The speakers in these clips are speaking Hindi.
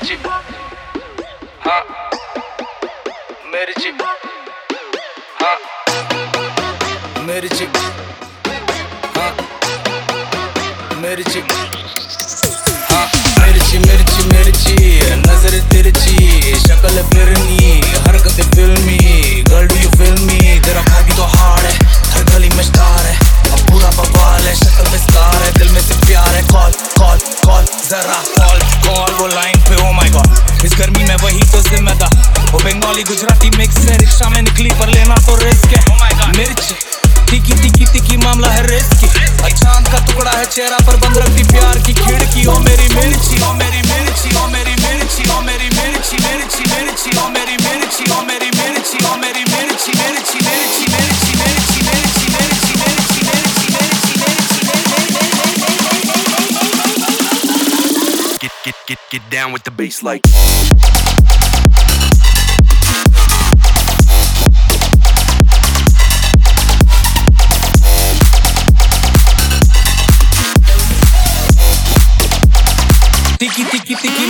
मिर्ची, हाँ मिर्ची, हाँ मिर्ची, हाँ मिर्ची, हाँ मिर्ची मिर्ची मिर्ची, नजर तिरछी, शक्ल फिरनी, हरकत फिल्मी, girl do you feel me, तेरा भागी तो हार्ड है, हर गली में स्टार है, अब पूरा बवाल है, शक्ल में स्कार है, दिल में से प्यार है, कॉल कॉल कॉल जरा कॉल कॉल, वो लाइन पे ओ माय गॉड, इस गर्मी में वही तो जिम्मेदार, वो बंगाली गुजराती मिक्स है, रिक्शा में निकली पर लेना तो रिस्क है, ओ माय गॉड मिर्ची, तिकी तिकी तिकी मामला है रिस्की, चांद का टुकड़ा है चेहरा पर बंद रखती प्यार की खिड़की, ओ मेरी मिर्ची, ओ मेरी मिर्ची, ओ मेरी मिर्ची, ओ मेरी मिर्ची, मिर्ची मिर्ची, ओ मेरी मिर्ची, ओ मेरी मिर्ची, ओ मेरी मिर्ची, मिर्ची मिर्ची मिर्ची मिर्ची मिर्ची मिर्ची मिर्ची मिर्ची, get down with the bass like tiki tiki tiki.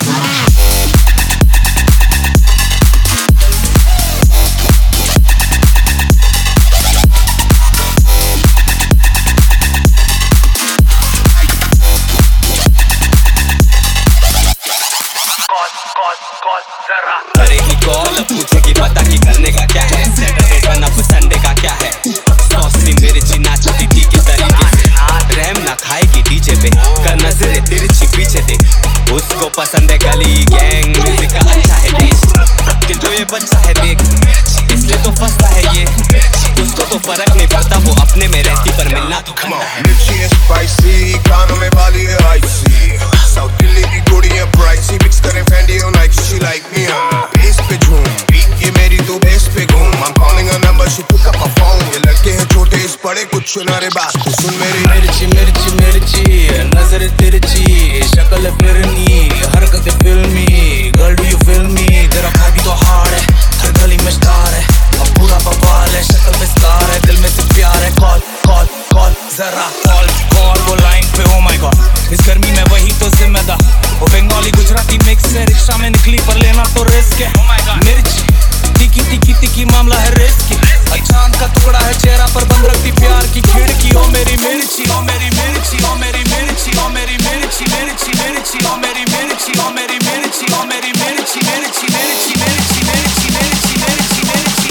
करेगी कॉल, पूछेगी पता कि करने का क्या है, सैटरडे का ना संडे का क्या है, सॉसी मिर्ची नाचती थी के तरीके से, रैम ना खाएगी डीजे पे, कर नजरे तिरछी पीछे दे, उसको पसंद है गली गैंग, म्यूजिक का अच्छा है टेस्ट, कि जो ये बच्चा है देख, इसलिए तो फंसता है ये, उसको तो फर्क नहीं पड़ता, वो अपने में रहती पर मिलना तो खंडा है। मिर्ची है स्पाइसी, कानों में वाली है आइसी, साउथ दिल्ली की कुड़ी है प्राइसी, मिक्स करें फैंडी और Nike, she like me, bass पे झूम, बीट ये मेरी तो बेस पे घूम, I'm calling her number, she pick up my phone, ये लड़के हैं छोटे इस बड़े कुछ सुनारे बात, तो सुन मेरी मिर्ची मिर्ची मिर्ची, नजर तिरछी, शक्ल फिरनी, हरकत फिल्मी, girl do you feel me, तेरा भागी तो हार्ड है, हर गली में स्टार है, अब पूरा बवाल है, शक्ल में स्कार है, दिल में से प्यार है, कॉल कॉल कॉल जरा कॉल कॉल, वो लाइन पे ओ माय गॉड, इस गर्मी में वही तो जिम्मेदार, वो बंगाली गुजराती मिक्स है, रिक्शा में निकली पर लेना तो रिस्क है, मिर्ची तिकी तिकी तिकी मामला है रिस्की, चांद का टुकड़ा है चेहरा पर बंद रखती प्यार की खिड़की, ओ मेरी मिर्ची, ओ मेरी मिर्ची, ओ मेरी मिर्ची, ओ मेरी मिर्ची, मिर्ची मिर्ची, ओ मेरी मिर्ची, ओ मेरी मिर्ची, ओ मेरी मिर्ची, मिर्ची मिर्ची मिर्ची मिर्ची मिर्ची मिर्ची मिर्ची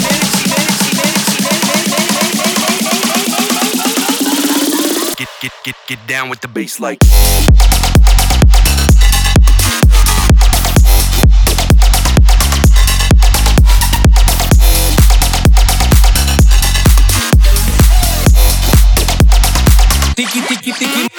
मिर्ची, get down with the bass like tiki tiki tiki.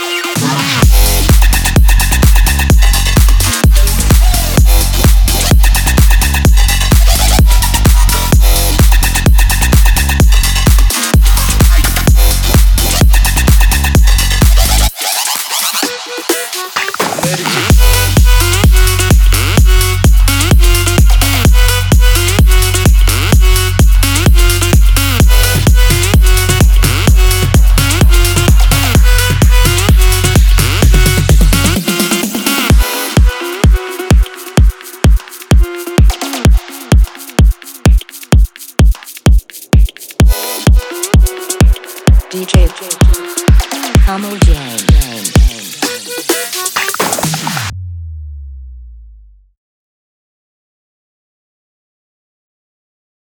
DJ Kamal J.